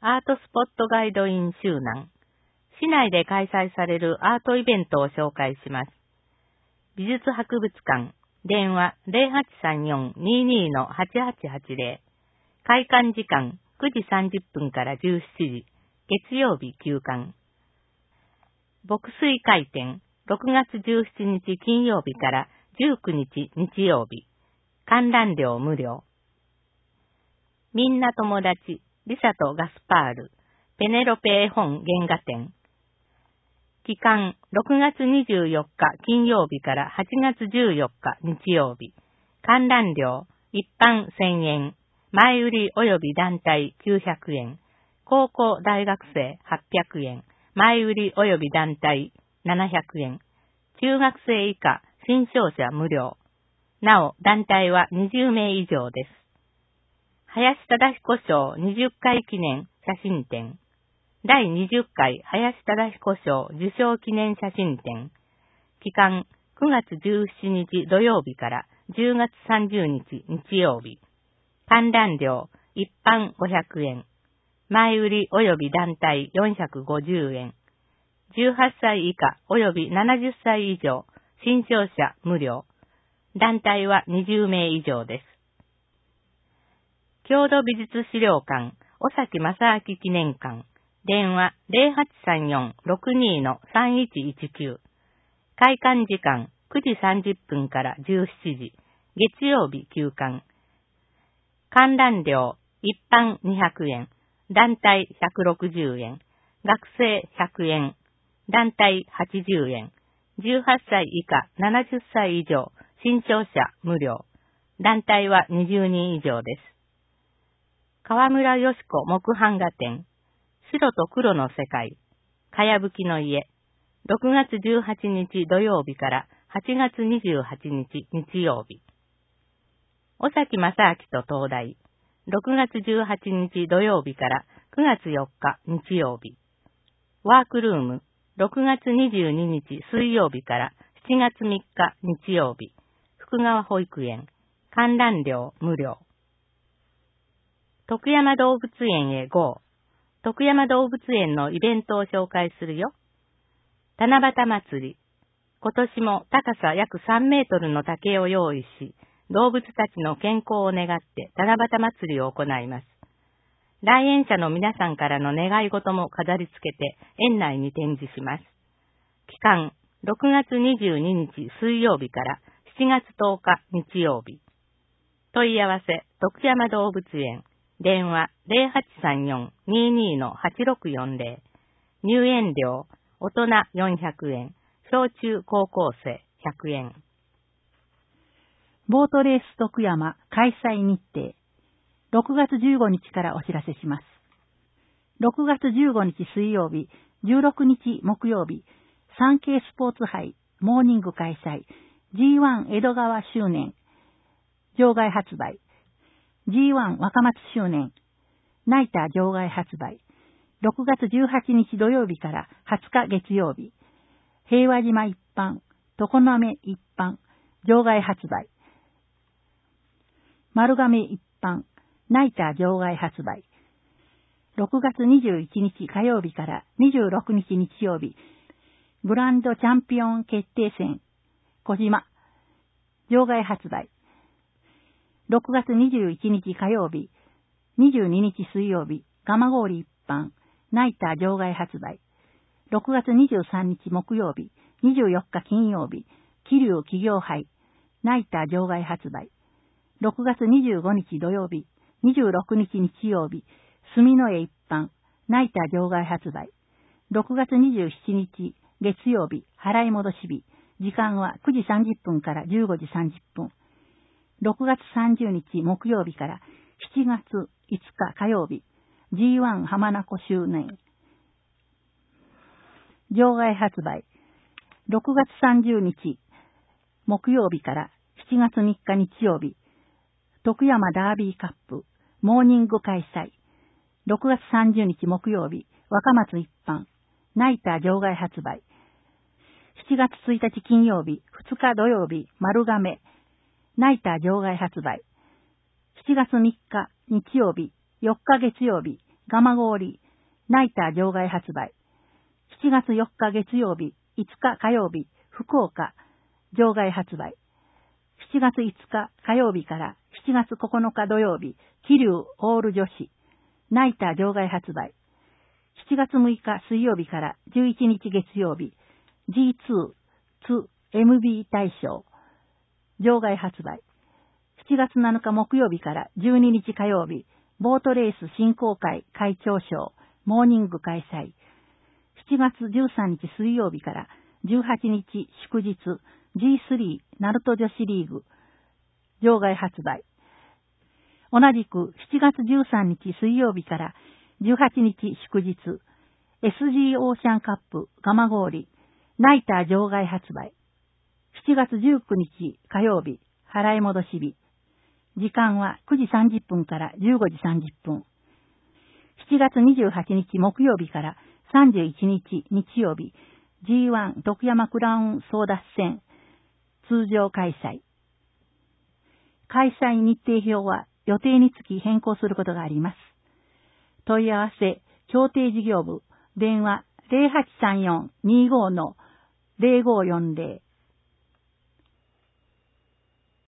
アートスポットガイドイン周南。市内で開催されるアートイベントを紹介します。美術博物館。電話 0834-22-8880。開館時間9時30分から17時。月曜日休館。牧水会展。6月17日金曜日から19日日曜日。観覧料無料。みんな友達。リサとガスパール。ペネロペ絵本原画展。期間6月24日金曜日から8月14日日曜日。観覧料一般1000円。前売り及び団体900円。高校大学生800円。前売り及び団体700円。中学生以下新商者無料。なお団体は20名以上です。林忠彦賞20回記念写真展。第20回林忠彦賞受賞記念写真展。期間9月17日土曜日から10月30日日曜日。観覧料一般500円。前売り及び団体450円。18歳以下及び70歳以上新商者無料。団体は20名以上です。郷土美術資料館、尾崎正明記念館、電話 0834-62-3119。開館時間9時30分から17時、月曜日休館。観覧料一般200円、団体160円、学生100円、団体80円、18歳以下70歳以上新潮者無料。団体は20人以上です。河村よし子木版画展。白と黒の世界。かやぶきの家。6月18日土曜日から8月28日日曜日。尾崎正明と東大。6月18日土曜日から9月4日日曜日。ワークルーム。6月22日水曜日から7月3日日曜日。福川保育園。観覧料無料。徳山動物園へ GO。徳山動物園のイベントを紹介するよ。七夕祭り。今年も高さ約3メートルの竹を用意し、動物たちの健康を願って七夕祭りを行います。来園者の皆さんからの願い事も飾り付けて園内に展示します。期間6月22日水曜日から7月10日日曜日。問い合わせ徳山動物園。電話 0834-22-8640。入園料、大人400円、小中高校生100円。 ボートレース徳山開催日程。6月15日からお知らせします。6月15日水曜日、16日木曜日、産経スポーツ杯モーニング開催、G1 江戸川周年、場外発売。G1 若松周年、ナイター場外発売。6月18日土曜日から20日月曜日。平和島一般、常滑一般、場外発売。丸亀一般、ナイター場外発売。6月21日火曜日から26日日曜日。グランドチャンピオン決定戦、小島、場外発売。6月21日火曜日、22日水曜日、蒲郡一般、ナイター場外発売。6月23日木曜日、24日金曜日、桐生企業杯、ナイター場外発売。6月25日土曜日、26日日曜日、住の江一般、ナイター場外発売。6月27日月曜日、払い戻し日、時間は9時30分から15時30分。6月30日木曜日から7月5日火曜日、G1 浜名湖周年。場外発売。6月30日木曜日から7月3日日曜日、徳山ダービーカップモーニング開催。6月30日木曜日、若松一般、ナイター場外発売。7月1日金曜日、2日土曜日、丸亀、ナイター場外発売。7月3日日曜日、4日月曜日、 蒲郡、ナイター場外発売。7月4日月曜日、5日火曜日、福岡、場外発売。7月5日火曜日から7月9日土曜日、桐生オール女子、ナイター場外発売。7月6日水曜日から11日月曜日、G2、2MB 大賞、場外発売。7月7日木曜日から12日火曜日、ボートレース振興会会長賞、モーニング開催。7月13日水曜日から18日祝日、G3 ナルト女子リーグ、場外発売。同じく7月13日水曜日から18日祝日、SG オーシャンカップ蒲郡、ナイター場外発売。7月19日火曜日、払い戻し日。時間は9時30分から15時30分。7月28日木曜日から31日日曜日、G1 徳山クラウン争奪戦、通常開催。開催日程表は予定につき変更することがあります。問い合わせ、協定事業部、電話 0834-25-0540